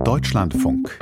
Deutschlandfunk.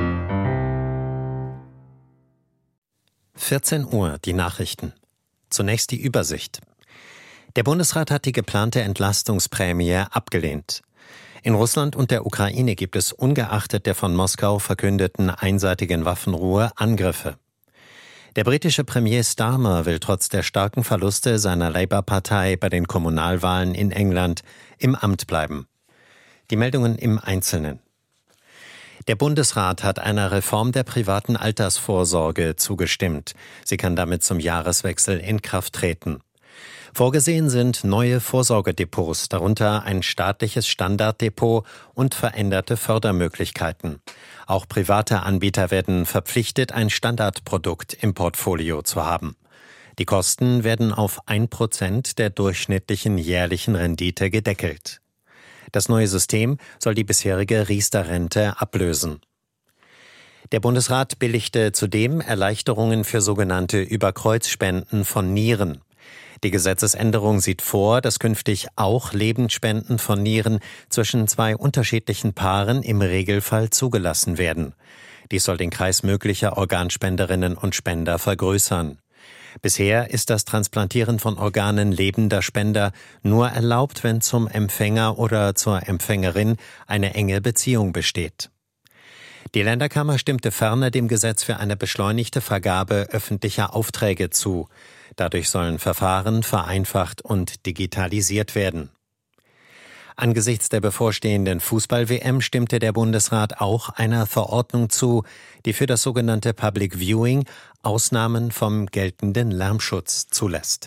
14 Uhr, die Nachrichten. Zunächst die Übersicht. Der Bundesrat hat die geplante Entlastungsprämie abgelehnt. In Russland und der Ukraine gibt es ungeachtet der von Moskau verkündeten einseitigen Waffenruhe Angriffe. Der britische Premier Starmer will trotz der starken Verluste seiner Labour-Partei bei den Kommunalwahlen in England im Amt bleiben. Die Meldungen im Einzelnen. Der Bundesrat hat einer Reform der privaten Altersvorsorge zugestimmt. Sie kann damit zum Jahreswechsel in Kraft treten. Vorgesehen sind neue Vorsorgedepots, darunter ein staatliches Standarddepot und veränderte Fördermöglichkeiten. Auch private Anbieter werden verpflichtet, ein Standardprodukt im Portfolio zu haben. Die Kosten werden auf 1% der durchschnittlichen jährlichen Rendite gedeckelt. Das neue System soll die bisherige Riester-Rente ablösen. Der Bundesrat billigte zudem Erleichterungen für sogenannte Überkreuzspenden von Nieren. Die Gesetzesänderung sieht vor, dass künftig auch Lebensspenden von Nieren zwischen zwei unterschiedlichen Paaren im Regelfall zugelassen werden. Dies soll den Kreis möglicher Organspenderinnen und Spender vergrößern. Bisher ist das Transplantieren von Organen lebender Spender nur erlaubt, wenn zum Empfänger oder zur Empfängerin eine enge Beziehung besteht. Die Länderkammer stimmte ferner dem Gesetz für eine beschleunigte Vergabe öffentlicher Aufträge zu. Dadurch sollen Verfahren vereinfacht und digitalisiert werden. Angesichts der bevorstehenden Fußball-WM stimmte der Bundesrat auch einer Verordnung zu, die für das sogenannte Public Viewing Ausnahmen vom geltenden Lärmschutz zulässt.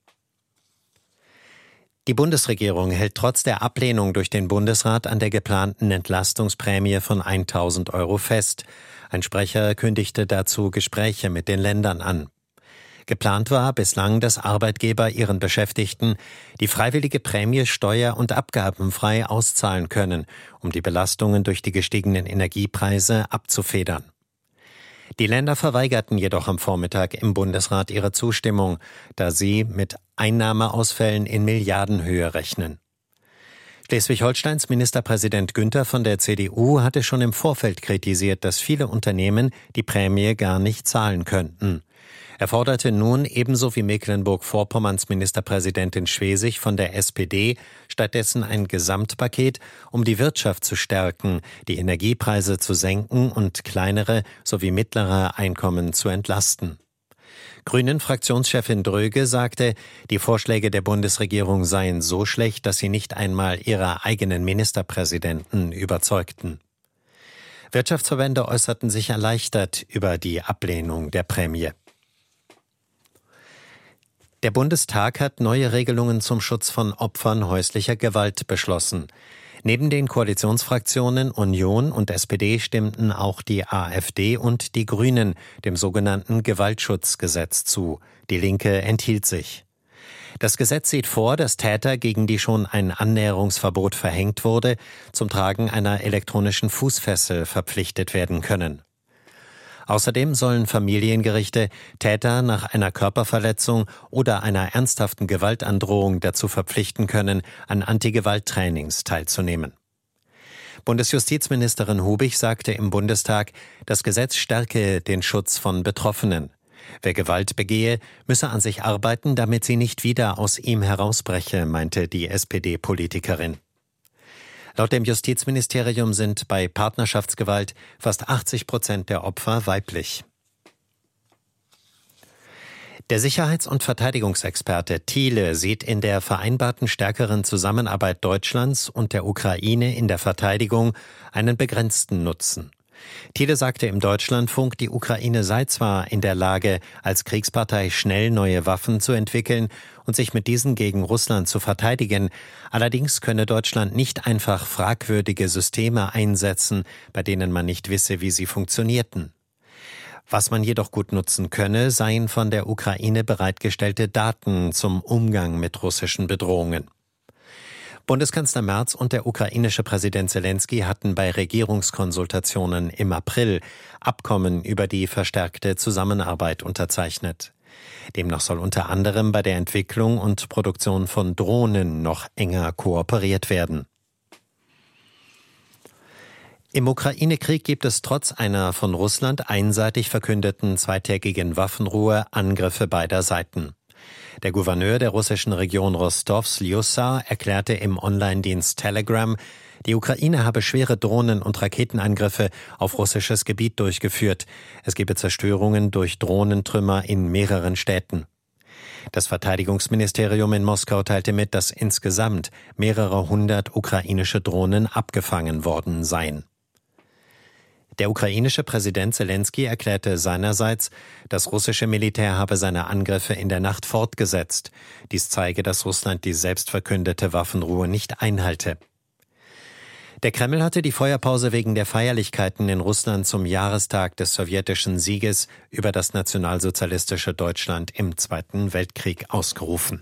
Die Bundesregierung hält trotz der Ablehnung durch den Bundesrat an der geplanten Entlastungsprämie von 1.000 € fest. Ein Sprecher kündigte dazu Gespräche mit den Ländern an. Geplant war bislang, dass Arbeitgeber ihren Beschäftigten die freiwillige Prämie steuer- und abgabenfrei auszahlen können, um die Belastungen durch die gestiegenen Energiepreise abzufedern. Die Länder verweigerten jedoch am Vormittag im Bundesrat ihre Zustimmung, da sie mit Einnahmeausfällen in Milliardenhöhe rechnen. Schleswig-Holsteins Ministerpräsident Günther von der CDU hatte schon im Vorfeld kritisiert, dass viele Unternehmen die Prämie gar nicht zahlen könnten. Er forderte nun ebenso wie Mecklenburg-Vorpommerns Ministerpräsidentin Schwesig von der SPD stattdessen ein Gesamtpaket, um die Wirtschaft zu stärken, die Energiepreise zu senken und kleinere sowie mittlere Einkommen zu entlasten. Grünen-Fraktionschefin Dröge sagte, die Vorschläge der Bundesregierung seien so schlecht, dass sie nicht einmal ihre eigenen Ministerpräsidenten überzeugten. Wirtschaftsverbände äußerten sich erleichtert über die Ablehnung der Prämie. Der Bundestag hat neue Regelungen zum Schutz von Opfern häuslicher Gewalt beschlossen. Neben den Koalitionsfraktionen Union und SPD stimmten auch die AfD und die Grünen dem sogenannten Gewaltschutzgesetz zu. Die Linke enthielt sich. Das Gesetz sieht vor, dass Täter, gegen die schon ein Annäherungsverbot verhängt wurde, zum Tragen einer elektronischen Fußfessel verpflichtet werden können. Außerdem sollen Familiengerichte Täter nach einer Körperverletzung oder einer ernsthaften Gewaltandrohung dazu verpflichten können, an Antigewalttrainings teilzunehmen. Bundesjustizministerin Hubig sagte im Bundestag, das Gesetz stärke den Schutz von Betroffenen. Wer Gewalt begehe, müsse an sich arbeiten, damit sie nicht wieder aus ihm herausbreche, meinte die SPD-Politikerin. Laut dem Justizministerium sind bei Partnerschaftsgewalt fast 80% der Opfer weiblich. Der Sicherheits- und Verteidigungsexperte Thiele sieht in der vereinbarten stärkeren Zusammenarbeit Deutschlands und der Ukraine in der Verteidigung einen begrenzten Nutzen. Thiele sagte im Deutschlandfunk, die Ukraine sei zwar in der Lage, als Kriegspartei schnell neue Waffen zu entwickeln und sich mit diesen gegen Russland zu verteidigen, allerdings könne Deutschland nicht einfach fragwürdige Systeme einsetzen, bei denen man nicht wisse, wie sie funktionierten. Was man jedoch gut nutzen könne, seien von der Ukraine bereitgestellte Daten zum Umgang mit russischen Bedrohungen. Bundeskanzler Merz und der ukrainische Präsident Selenskyj hatten bei Regierungskonsultationen im April Abkommen über die verstärkte Zusammenarbeit unterzeichnet. Demnach soll unter anderem bei der Entwicklung und Produktion von Drohnen noch enger kooperiert werden. Im Ukraine-Krieg gibt es trotz einer von Russland einseitig verkündeten zweitägigen Waffenruhe Angriffe beider Seiten. Der Gouverneur der russischen Region Rostow, Sljusa, erklärte im Online-Dienst Telegram, die Ukraine habe schwere Drohnen- und Raketenangriffe auf russisches Gebiet durchgeführt. Es gebe Zerstörungen durch Drohnentrümmer in mehreren Städten. Das Verteidigungsministerium in Moskau teilte mit, dass insgesamt mehrere hundert ukrainische Drohnen abgefangen worden seien. Der ukrainische Präsident Selenskyj erklärte seinerseits, das russische Militär habe seine Angriffe in der Nacht fortgesetzt. Dies zeige, dass Russland die selbstverkündete Waffenruhe nicht einhalte. Der Kreml hatte die Feuerpause wegen der Feierlichkeiten in Russland zum Jahrestag des sowjetischen Sieges über das nationalsozialistische Deutschland im Zweiten Weltkrieg ausgerufen.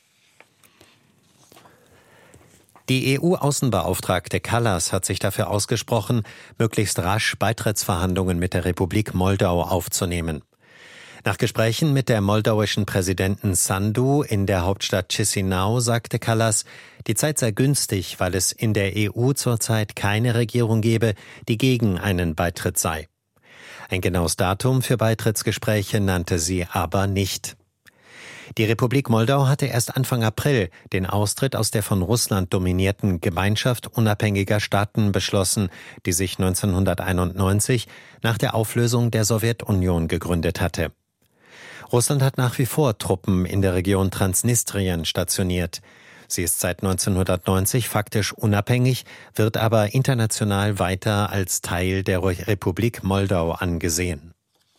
Die EU-Außenbeauftragte Kallas hat sich dafür ausgesprochen, möglichst rasch Beitrittsverhandlungen mit der Republik Moldau aufzunehmen. Nach Gesprächen mit der moldauischen Präsidentin Sandu in der Hauptstadt Chisinau sagte Kallas, die Zeit sei günstig, weil es in der EU zurzeit keine Regierung gebe, die gegen einen Beitritt sei. Ein genaues Datum für Beitrittsgespräche nannte sie aber nicht. Die Republik Moldau hatte erst Anfang April den Austritt aus der von Russland dominierten Gemeinschaft unabhängiger Staaten beschlossen, die sich 1991 nach der Auflösung der Sowjetunion gegründet hatte. Russland hat nach wie vor Truppen in der Region Transnistrien stationiert. Sie ist seit 1990 faktisch unabhängig, wird aber international weiter als Teil der Republik Moldau angesehen.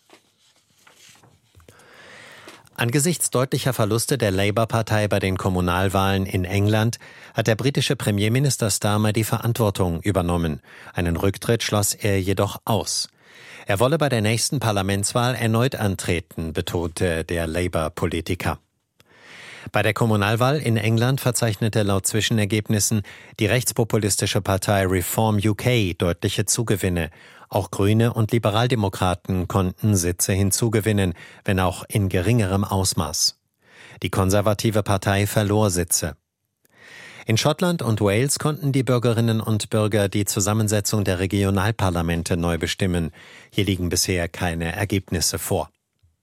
Angesichts deutlicher Verluste der Labour-Partei bei den Kommunalwahlen in England hat der britische Premierminister Starmer die Verantwortung übernommen. Einen Rücktritt schloss er jedoch aus. Er wolle bei der nächsten Parlamentswahl erneut antreten, betonte der Labour-Politiker. Bei der Kommunalwahl in England verzeichnete laut Zwischenergebnissen die rechtspopulistische Partei Reform UK deutliche Zugewinne. Auch Grüne und Liberaldemokraten konnten Sitze hinzugewinnen, wenn auch in geringerem Ausmaß. Die konservative Partei verlor Sitze. In Schottland und Wales konnten die Bürgerinnen und Bürger die Zusammensetzung der Regionalparlamente neu bestimmen. Hier liegen bisher keine Ergebnisse vor.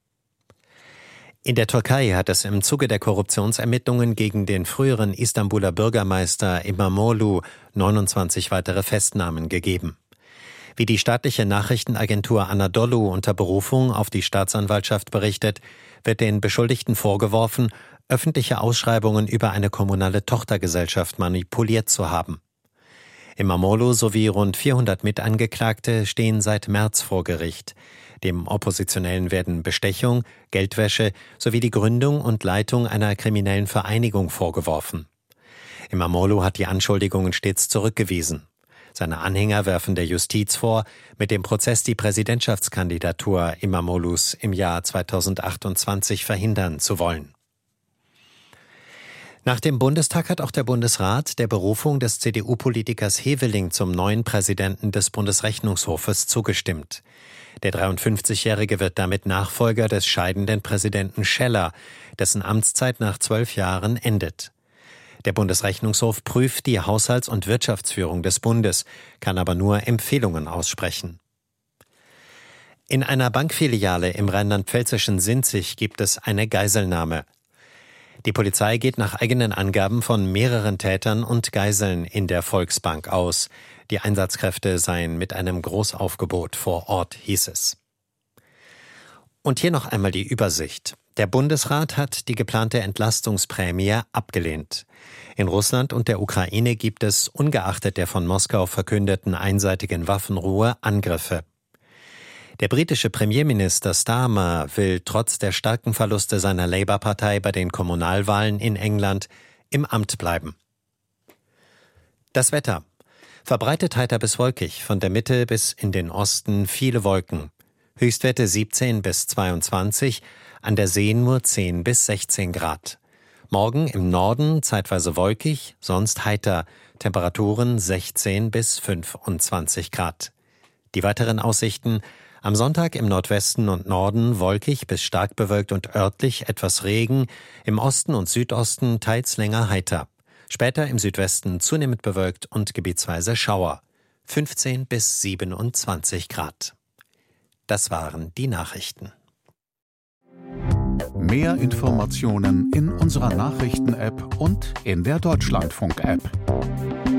In der Türkei hat es im Zuge der Korruptionsermittlungen gegen den früheren Istanbuler Bürgermeister İmamoğlu 29 weitere Festnahmen gegeben. Wie die staatliche Nachrichtenagentur Anadolu unter Berufung auf die Staatsanwaltschaft berichtet, wird den Beschuldigten vorgeworfen, öffentliche Ausschreibungen über eine kommunale Tochtergesellschaft manipuliert zu haben. İmamoğlu sowie rund 400 Mitangeklagte stehen seit März vor Gericht. Dem Oppositionellen werden Bestechung, Geldwäsche sowie die Gründung und Leitung einer kriminellen Vereinigung vorgeworfen. İmamoğlu hat die Anschuldigungen stets zurückgewiesen. Seine Anhänger werfen der Justiz vor, mit dem Prozess die Präsidentschaftskandidatur İmamoğlu's im Jahr 2028 verhindern zu wollen. Nach dem Bundestag hat auch der Bundesrat der Berufung des CDU-Politikers Heveling zum neuen Präsidenten des Bundesrechnungshofes zugestimmt. Der 53-Jährige wird damit Nachfolger des scheidenden Präsidenten Scheller, dessen Amtszeit nach 12 Jahren endet. Der Bundesrechnungshof prüft die Haushalts- und Wirtschaftsführung des Bundes, kann aber nur Empfehlungen aussprechen. In einer Bankfiliale im rheinland-pfälzischen Sinzig gibt es eine Geiselnahme. Die Polizei geht nach eigenen Angaben von mehreren Tätern und Geiseln in der Volksbank aus. Die Einsatzkräfte seien mit einem Großaufgebot vor Ort, hieß es. Und hier noch einmal die Übersicht. Der Bundesrat hat die geplante Entlastungsprämie abgelehnt. In Russland und der Ukraine gibt es, ungeachtet der von Moskau verkündeten einseitigen Waffenruhe, Angriffe. Der britische Premierminister Starmer will trotz der starken Verluste seiner Labour-Partei bei den Kommunalwahlen in England im Amt bleiben. Das Wetter. Verbreitet heiter bis wolkig, von der Mitte bis in den Osten viele Wolken. Höchstwerte 17 bis 22, an der See nur 10 bis 16 Grad. Morgen im Norden zeitweise wolkig, sonst heiter, Temperaturen 16 bis 25 Grad. Die weiteren Aussichten: am Sonntag im Nordwesten und Norden wolkig bis stark bewölkt und örtlich etwas Regen, im Osten und Südosten teils länger heiter. Später im Südwesten zunehmend bewölkt und gebietsweise Schauer. 15 bis 27 Grad. Das waren die Nachrichten. Mehr Informationen in unserer Nachrichten-App und in der Deutschlandfunk-App.